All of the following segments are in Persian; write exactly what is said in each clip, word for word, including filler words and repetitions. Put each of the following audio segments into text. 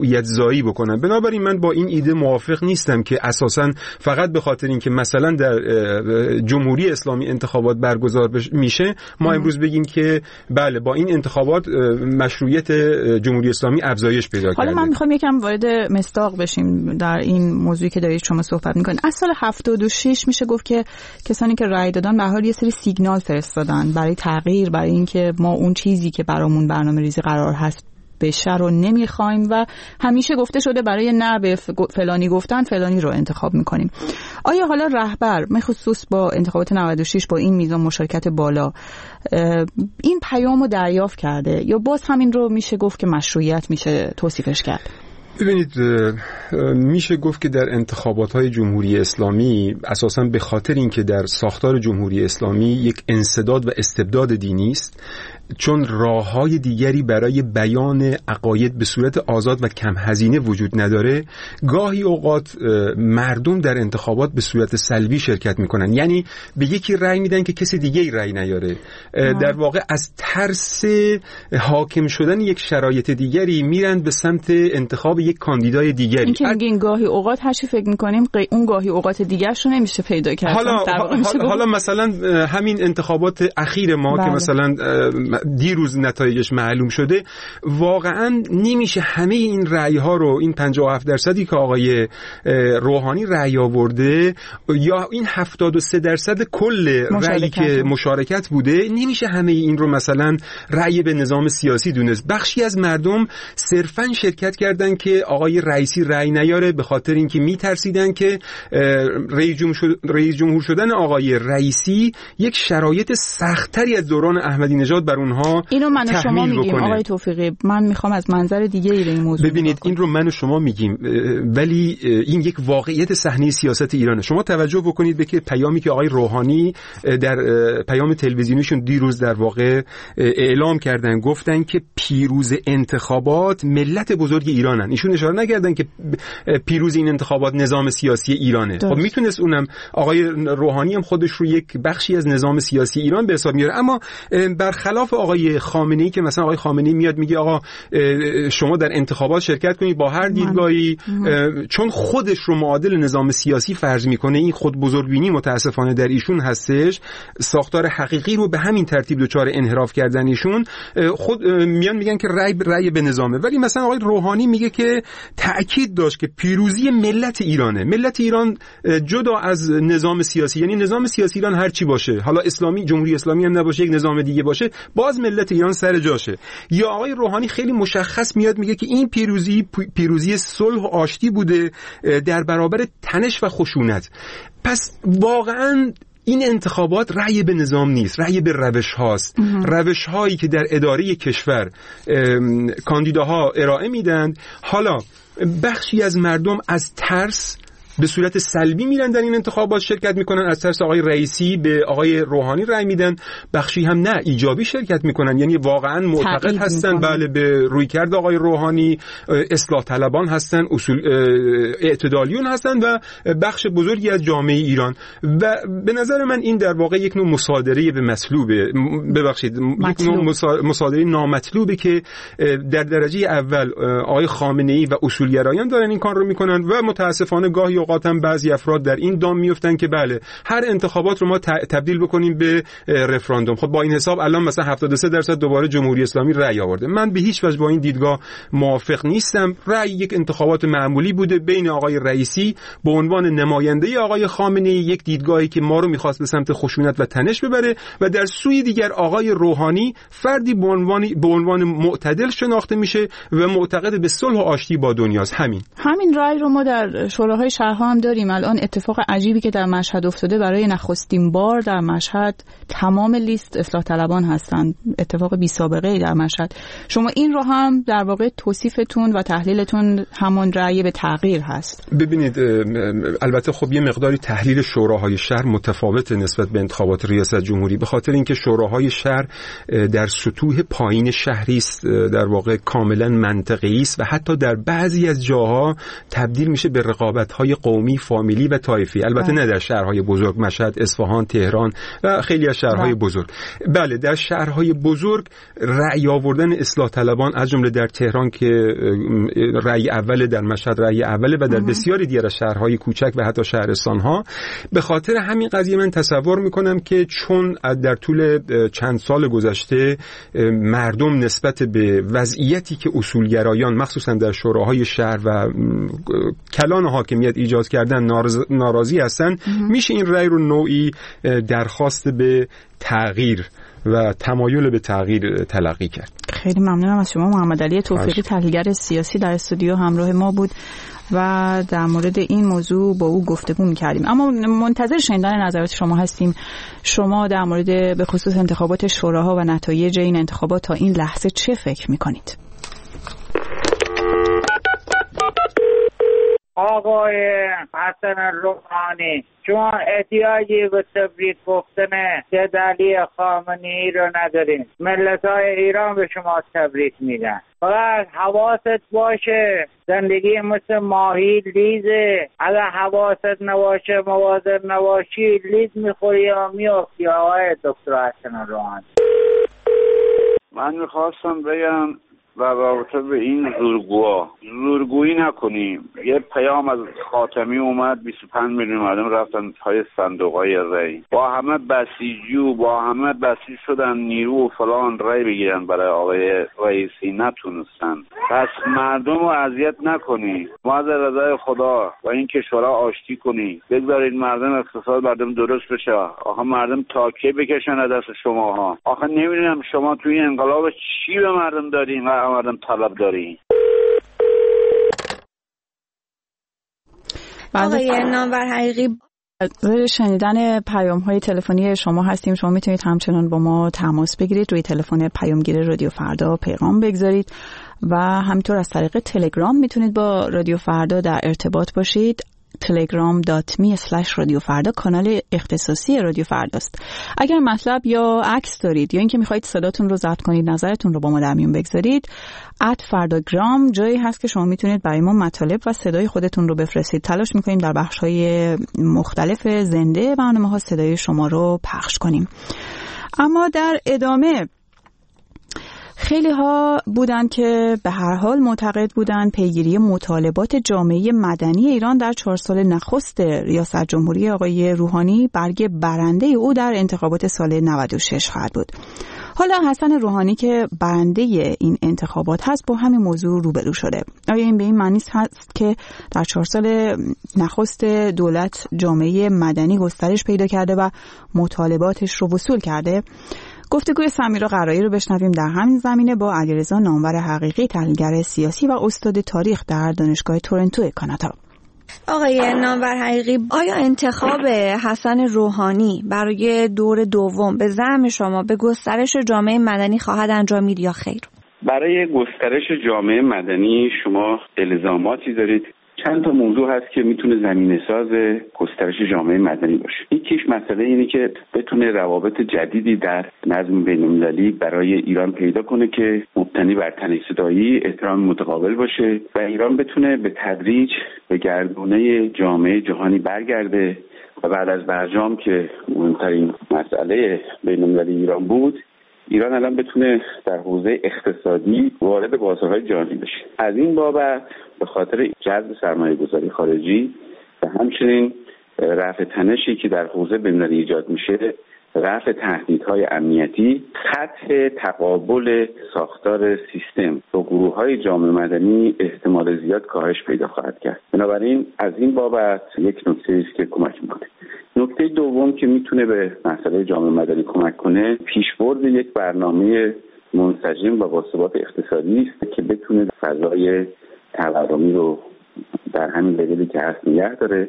مشروعیت زایی بکنن. بنابراین من با این ایده موافق نیستم که اساساً فقط به خاطر اینکه مثلا در جمهوری اسلامی انتخابات برگزار میشه ما ام. امروز بگیم که بله با این انتخابات مشروعیت جمهوری اسلامی افزایش پیدا کرده. حالا من میخوام یکم وارد مصداق بشیم در این موضوعی که دارید شما صحبت میکنید. از سال هفتاد و شش میشه گفت که کسانی که رأی دادن به حال یه سری سیگنال فرستادن برای تغییر، برای اینکه ما اون چیزی که برامون برنامه‌ریزی قرار هست بشه رو نمیخوایم و همیشه گفته شده برای نه به فلانی گفتن فلانی رو انتخاب میکنیم. آیا حالا رهبر مخصوص با انتخابات نود و شش با این میزان مشارکت بالا این پیام رو دریافت کرده یا باز همین رو میشه گفت که مشروعیت میشه توصیفش کرد؟ ببینید میشه گفت که در انتخابات‌های جمهوری اسلامی اساساً به خاطر اینکه در ساختار جمهوری اسلامی یک انسداد و استبداد دینی است، چون راه‌های دیگری برای بیان عقاید به صورت آزاد و کم هزینه وجود نداره، گاهی اوقات مردم در انتخابات به صورت سلبی شرکت میکنن، یعنی به یکی رأی میدن که کسی دیگه‌ای رأی نیاره. در واقع از ترس حاکم شدن یک شرایط دیگری میرن به سمت انتخاب یک کاندیدای دیگری. این که میگین گاهی اوقات هر چی فکر میکنیم اون گاهی اوقات دیگرش رو نمیشه پیدا کرد. حالا حالا, حالا مثلا همین انتخابات اخیر ما بله. که مثلا دیروز نتایجش معلوم شده، واقعا نمیشه همه این رأی ها رو، این پنجاه و هفت درصدی که آقای روحانی رأی آورده یا این هفتاد و سه درصد کل رأیی که مشارکت بوده، نمیشه همه این رو مثلا رأی به نظام سیاسی دونست. بخشی از مردم صرفا شرکت کردن که آقای رئیسی رأی نیاره به خاطر اینکه میترسیدن که رئیس جمهور شدن آقای رئیسی یک شرایط سخت‌تری از دوران احمدی نژاد بر اونها اینو من و شما میگیم. آقای توفیقی، من میخوام از منظر دیگه ای به این موضوع ببینید. این رو من و شما میگیم، ولی این یک واقعیت صحنه سیاست ایرانه. شما توجه بکنید به که پیامی که آقای روحانی در پیام تلویزیونیشون دیروز در واقع اعلام کردن، گفتن که پیروز انتخابات ملت بزرگ ایرانن. ایشون اشاره نکردن که پیروز این انتخابات نظام سیاسی ایرانه. خب میتونست اونم آقای روحانی هم خودش رو یک بخشی از نظام سیاسی ایران به حساب میاره، اما برخلاف آقای خامنه‌ای که مثلا آقای خامنه‌ای میاد میگه آقا شما در انتخابات شرکت کنید با هر دیدگاهی، چون خودش رو معادل نظام سیاسی فرض میکنه. این خود بزرگبینی متاسفانه در ایشون هستش. ساختار حقیقی رو به همین ترتیب دچار انحراف کردن ایشون. خود میان میگن که رأی رأی به نظامه، ولی مثلا آقای روحانی میگه که تأکید داشت که پیروزی ملت ایرانه. ملت ایران جدا از نظام سیاسی، یعنی نظام سیاسی ایران هر چی باشه، حالا اسلامی جمهوری اسلامی هم نباشه، یک نظام دیگه باشه، باز ملت ایران سر جاشه. یا آقای روحانی خیلی مشخص میاد میگه که این پیروزی پیروزی صلح و آشتی بوده در برابر تنش و خشونت. پس واقعاً این انتخابات رأی به نظام نیست، رأی به روش هاست. روش هایی که در اداره کشور کاندیداها ارائه میدن. حالا بخشی از مردم از ترس به صورت سلبی میرن در این انتخابات شرکت میکنن، از طرف آقای رئیسی به آقای روحانی رأی میدن. بخشی هم نه، ایجابی شرکت میکنن، یعنی واقعا معتقد هستن بله به رویکرد آقای روحانی، اصلاح طلبان هستن، اصول اعتدالیون هستن و بخش بزرگی از جامعه ایران. و به نظر من این در واقع یک نوع مصادره به مطلوبه، ببخشید یک نوع مصادره نامطلوبه که در درجه اول آقای خامنه‌ای و اصولگرایان دارن این کار رو میکنن و متاسفانه گاهی اوقات هم بعضی افراد در این دام میافتن که بله هر انتخابات رو ما تبدیل بکنیم به رفراندوم. خب با این حساب الان مثلا هفتاد و سه درصد دوباره جمهوری اسلامی رأی آورده. من به هیچ وجه با این دیدگاه موافق نیستم. رأی یک انتخابات معمولی بوده بین آقای رئیسی به عنوان نماینده آقای خامنه‌ای، یک دیدگاهی که ما رو می‌خواست به سمت خشونت و تنش ببره، و در سوی دیگر آقای روحانی فردی به عنوان به عنوان معتدل شناخته میشه و معتقد به صلح و آشتی با دنیاست. همین همین رأی رو ما در شوراهای شهرها هم داریم. الان اتفاق عجیبی که در مشهد افتاده، برای نخستین بار در مشهد تمام لیست اصلاح طلبان هستند. اتفاق بی سابقه در مشهد. شما این رو هم در واقع توصیفتون و تحلیلتون همون رأی به تغییر هست. ببینید البته خب یه مقداری تحلیل شوراهای شهر متفاوت نسبت به انتخابات ریاست جمهوری، به خاطر اینکه شوراهای شهر در سطوح پایین شهری است، در واقع کاملا منطقی است و حتی در بعضی از جاها تبدیل میشه به رقابت‌های قومی، فامیلی و طایفی، البته نه در شهرهای بزرگ مشهد، اصفهان، تهران و خیلی از شهرهای بزرگ. بله در شهرهای بزرگ رأی آوردن اصلاح طلبان از جمله در تهران که رأی اول، در مشهد رأی اول و در بسیاری دیگر از شهرهای کوچک و حتی شهرستان‌ها، به خاطر همین قضیه من تصور میکنم که چون در طول چند سال گذشته مردم نسبت به وضعیتی که اصولگرایان مخصوصا در شوراهای شهر و کلان حاکمیت ایجاد کردن ناراضی هستن، میشه این رأی رو نوعی درخواست به تغییر و تمایل به تغییر تلقی کرد. خیلی ممنونم از شما. محمد علی توفیقی، تحلیلگر سیاسی، در استودیو همراه ما بود و در مورد این موضوع با او گفتگو می‌کردیم. اما منتظر شنیدن نظرات شما هستیم. شما در مورد به خصوص انتخابات شوراها و نتایج این انتخابات تا این لحظه چه فکر می‌کنید؟ آقای حسن روحانی، شما احتیاجی به تبریک گفتن سید علی خامنه‌ای رو ندارین. ملت‌های ایران به شما تبریک میدن. فقط حواست باشه، زندگی مثل ماهی لیزه. اگر حواست نباشه، مواظب نباشی، لیز میخوری یا میافتی. آقای دکتر حسن روحانی، من میخواستم بگم و رابطه به این زورگوها زورگویی نکنیم. یه پیام از خاتمی اومد، بیست و پنج میلیون مردم رفتن پای صندوق‌های رای، با همه بسیجی و با همه بسیج شدن نیرو و فلان رای بگیرن برای آقای رئیسی، نتونستن. پس مردم رو اذیت نکنی، ما از رضای خدا و این کشورها آشتی کنی، بگذارید مردم اقتصاد مردم درست بشه. آخه مردم تاکیه بکشن از دست شماها. آخه نمیدونم شما توی انقلاب چی به مردم دارین و مردم طلب دارین. آقای نامور حقیقی، برای شنیدن پیام های تلفنی شما هستیم. شما میتونید همچنان با ما تماس بگیرید، روی تلفن پیامگیر رادیو فردا پیغام بگذارید و همینطور از طریق تلگرام میتونید با رادیو فردا در ارتباط باشید. تلگرام دات می اسلش رادیو فردا کانال اختصاصی رادیو فرداست. اگر مطلب یا عکس دارید یا اینکه میخواید صداتون رو ضبط کنید، نظرتون رو با ما در میون بگذارید، ات فرداگرام جایی هست که شما میتونید برای ما مطالب و صدای خودتون رو بفرستید. تلاش میکنیم در بخش‌های مختلف زنده برنامه‌ها صدای شما رو پخش کنیم. اما در ادامه خیلی ها بودن که به هر حال معتقد بودن پیگیری مطالبات جامعه مدنی ایران در چهار سال نخست ریاست جمهوری آقای روحانی برگ برنده او در انتخابات سال نود و شش خواهد بود. حالا حسن روحانی که برنده این انتخابات هست با همین موضوع روبرو شده. آیا این به این معنی هست که در چهار سال نخست دولت جامعه مدنی گسترش پیدا کرده و مطالباتش رو وصول کرده؟ گفتگوی سمیرا قرایی رو بشنویم در همین زمینه با علیرضا نامور حقیقی، تحلیلگر سیاسی و استاد تاریخ در دانشگاه تورنتو کانادا. آقای نامور حقیقی، آیا انتخاب حسن روحانی برای دور دوم به زعم شما به گسترش جامعه مدنی خواهد انجامید یا خیر؟ برای گسترش جامعه مدنی شما الزاماتی دارید. چند تا موضوع هست که میتونه زمینه‌ساز گسترش جامعه مدنی باشه. یکیش مسئله اینه که بتونه روابط جدیدی در نظم بین‌المللی برای ایران پیدا کنه که مبتنی بر تنی‌صدایی، احترام متقابل باشه و ایران بتونه به تدریج به گردونه جامعه جهانی برگرده و بعد از برجام که مهمترین مسئله بین‌المللی ایران بود، ایران الان بتونه در حوزه اقتصادی وارد بازارهای جهانی بشه. از این بابت به خاطر جذب سرمایه‌گذاری خارجی و همچنین رفع تنشی که در حوزه بین‌المللی ایجاد میشه، رفع تهدیدهای امنیتی، خط تقابل ساختار سیستم با گروه‌های جامعه مدنی احتمال زیاد کاهش پیدا خواهد کرد. بنابراین از این بابت یک نکته است که کمک میکنه. نکته دوم که میتونه به مسئله جامعه مدنی کمک کنه، پیشبرد یک برنامه منسجم و با ثبات اقتصادی است که بتونه فضای تورمی رو در همین لولی که هست نگه داره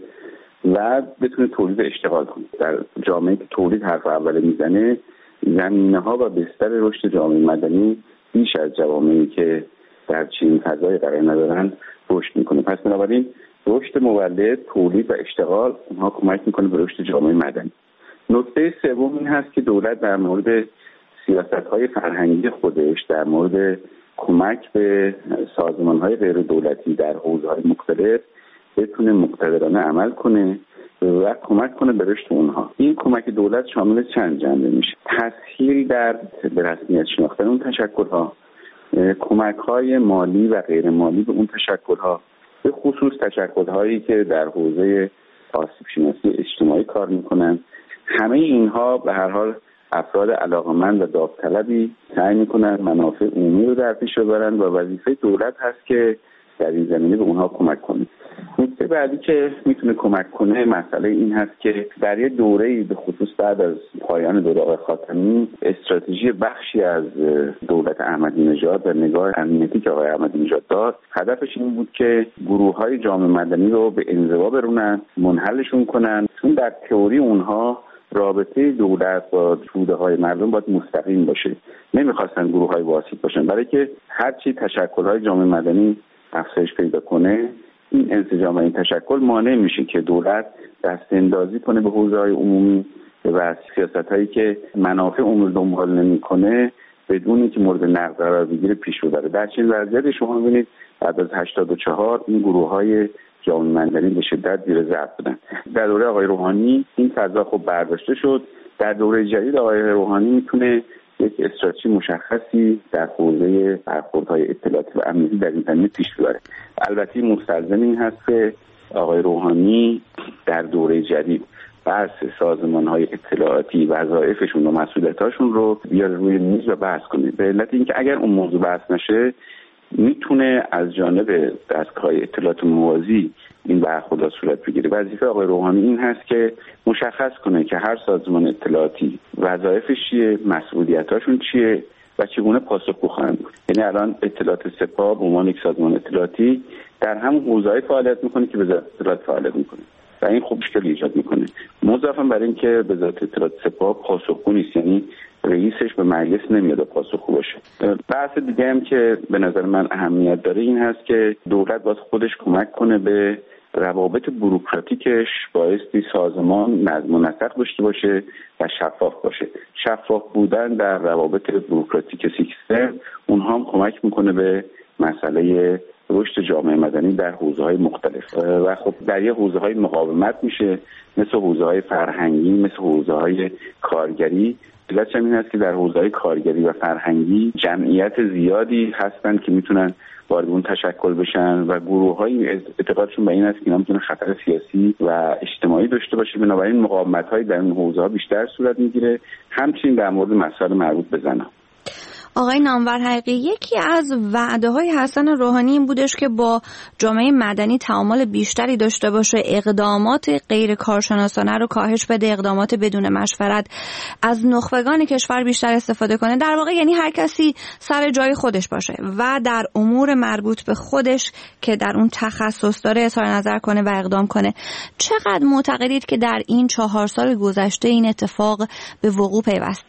و بتونه تولید اشتغال کنه. در جامعه که تولید حرف اول میزنه، زمینه‌ها و بستر رشد جامعه مدنی بیش از جوامعی که در چنین فضای قرار ندارن رشد میکنه. پس بنابراین رشد مولد، تولید و اشتغال اونها کمک میکنه به رشد جامعه مدنی. نکته سوم این هست که دولت در مورد سیاست‌های فرهنگی خودش، در مورد کمک به سازمان‌های غیر دولتی در حوزه‌های مختلف بتونه مقتدرانه عمل کنه و کمک کنه به رشد اونها. این کمک دولت شامل چند جنبه میشه: تسهیل در به رسمیت شناختن اون تشکل‌ها، کمک‌های مالی و غیر مالی به اون تشکل‌ها، به خصوص تشکل‌هایی که در حوزه آسیب شناسی اجتماعی کار میکنن. همه اینها به هر حال افراد علاقه‌مند و داوطلبی سعی میکنن منافع عمومی رو در پیش ببرن و وظیفه دولت هست که در این زمینه به اونها کمک کنه. نکته بعدی که میتونه کمک کنه مسئله این هست که در یه دوره‌ای به خصوص بعد از پایان دوره آقای خاتمی استراتژی بخشی از دولت احمدی نژاد در نگاه امنیتی که آقای احمدی نژاد داد، هدفش این بود که گروه‌های جامعه مدنی رو به انزوا برونن، منحلشون کنن، چون در تئوری اونها رابطه دولت با توده‌های مردم باید مستقیم باشه. نمیخواستن گروه‌های واسط باشن، برای که هرچی تشکل‌های جامعه مدنی افزایش پیدا کنه، این انسجام و این تشکل مانع میشه که دولت دست اندازی کنه به حوزه‌های عمومی و سیاست‌هایی که منافع عمومی دنبال نمی‌کنه بدون اینکه مورد نقد قرار بگیره پیش ببره. در چنین وضعیتی شما می‌بینید بعد از هشتاد و چهار این گروه‌های جامعه مدنی به شدت زیر ضرب بودن. در دوره آقای روحانی این فضا خب برداشته شد. در دوره جدید آقای روحانی میتونه یک استراتژی مشخصی در حوزه برخوردهای اطلاعاتی و امنیتی در این زمینه پیش ببره. البته مستلزم این هست که آقای روحانی در دوره جدید بحث سازمان‌های اطلاعاتی وظایفشون و مسئولیتاشون رو بیاره روی میز و بحث کنه. به علت اینکه اگر اون موضوع بحث نشه میتونه از جانب دستگاه اطلاعات موازی این برخوردها صورت بگیره. وظیفه آقای روحانی این هست که مشخص کنه که هر سازمان اطلاعاتی وظایفش چیه، مسئولیتاشون چیه و چگونه پاسخگو خواهند بود. یعنی الان اطلاعات سپاه به عنوان یک سازمان اطلاعاتی در همون حوزه‌ای فعالیت میکنه که وزارت اطلاعات فعالیت میکنه و این خوب مشکل ایجاد میکنه. مضافاً بر این که وزارت اطلاعات سپاه پاسخگو نیست، یعنی رئیسش به مجلس نمیاد پاسخگو باشه. بحث دیگه هم که به نظر من اهمیت داره این هست که دولت باید خودش کمک کنه به روابط بوروکراتیکش، بایستی سازمان نظم و نسق داشته باشه و شفاف باشه. شفاف بودن در روابط بوروکراتیک سیستم اونها هم کمک میکنه به مسئله رشد جامعه مدنی در حوزه‌های مختلف و خب در یه حوزه‌های مقاومت میشه، مثل حوزه‌های فرهنگی، مثل حوزه‌های کارگری. علتش این هست که در حوزه‌های کارگری و فرهنگی جمعیت زیادی هستن که میتونن وارد اون تشکل بشن و گروه‌های اعتقادشون به این است که اینا میتونن خطر سیاسی و اجتماعی داشته باشه، بنابراین مقاومت‌های در این حوزه‌ها بیشتر صورت میگیره. همچنین در مورد مسائل مربوط به زنان. آقای نامور حقیقی، یکی از وعده‌های حسن روحانی این بودش که با جامعه مدنی تعامل بیشتری داشته باشه، اقدامات غیر کارشناسانه رو کاهش بده، اقدامات بدون مشورت، از نخبگان کشور بیشتر استفاده کنه. در واقع یعنی هر کسی سر جای خودش باشه و در امور مربوط به خودش که در اون تخصص داره اظهار نظر کنه و اقدام کنه. چقدر معتقدید که در این چهار سال گذشته این اتفاق به وقوع پیوست؟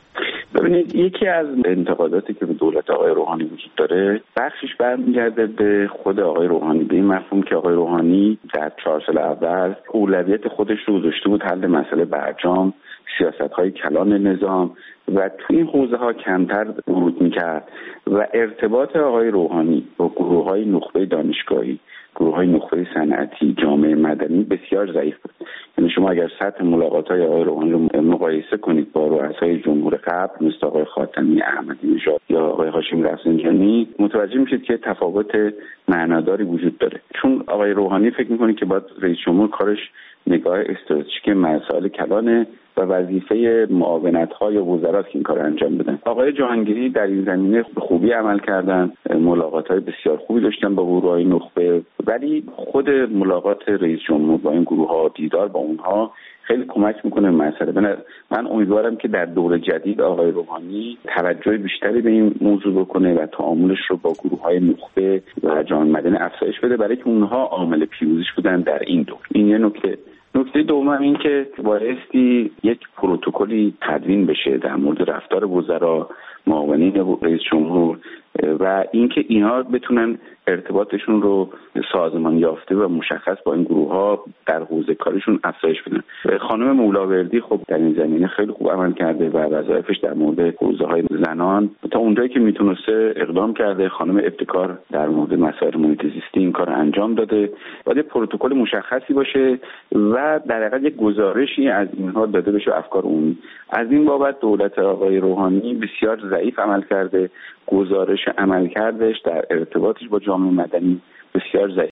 ببینید، یکی از انتقاداتی که به دولت آقای روحانی وجود داره بخشش برمیگرده به خود آقای روحانی، به این مفهوم که آقای روحانی در چهار سال اول اولویت خودش رو گذاشته بود حل مسئله برجام، سیاست‌های کلان نظام و توی این حوزه‌ها کمتر ورود می‌کرد و ارتباط آقای روحانی با گروه‌های نخبه دانشگاهی، گروه‌های نخبه صنعتی، جامعه مدنی بسیار ضعیف بود. یعنی شما اگر سطح ملاقات‌های آقای روحانی رو مقایسه کنید با رؤسای جمهور قبل مثل آقای خاتمی، احمدی نژاد یا آقای هاشمی رفسنجانی، متوجه میشید که تفاوت معناداری وجود داره. چون آقای روحانی فکر می‌کنه که باید رئیس جمهور کارش نگاه استراتژیک مسائل کلانه و وظیفه معاونت‌های وزرات که این کار انجام بدن. آقای جهانگیری در این زمینه به خوبی عمل کردن، ملاقات‌های بسیار خوبی داشتن با گروه‌های نخبه، ولی خود ملاقات رئیس جمهور با این گروه‌ها، دیدار با اونها خیلی کمک میکنه مسئله. من امیدوارم که در دور جدید آقای روحانی توجه بیشتری به این موضوع بکنه و تعاملش رو با گروه‌های نخبه و جامعه مدنی افزایش بده، برای که اونها عامل پیروزیش بودن در این دور. این یه نکته. نکته دوم این که بایستی یک پروتکلی تدوین بشه در مورد رفتار وزرا، معاونین رئیس جمهور و اینکه اینها بتونن ارتباطشون رو سازمان یافته و مشخص با این گروه ها در حوزه کارشون افزایش بدن. خانم مولاوردی خب در این زمینه خیلی خوب عمل کرده و وظایفش در مورد حوزه های زنان تا اونجایی که میتونسته اقدام کرده. خانم ابتکار در مورد مسائل محیط زیستی این کار انجام داده. باید یه پروتکل مشخصی باشه و در حقیقت یک گزارشی از اینها داده بشه افکار عمومی. از این بابت دولت آقای روحانی بسیار ضعیف عمل کرده. گزارش عملکردش در ارتباطش با جامعه مدنی بسیار ضعیف.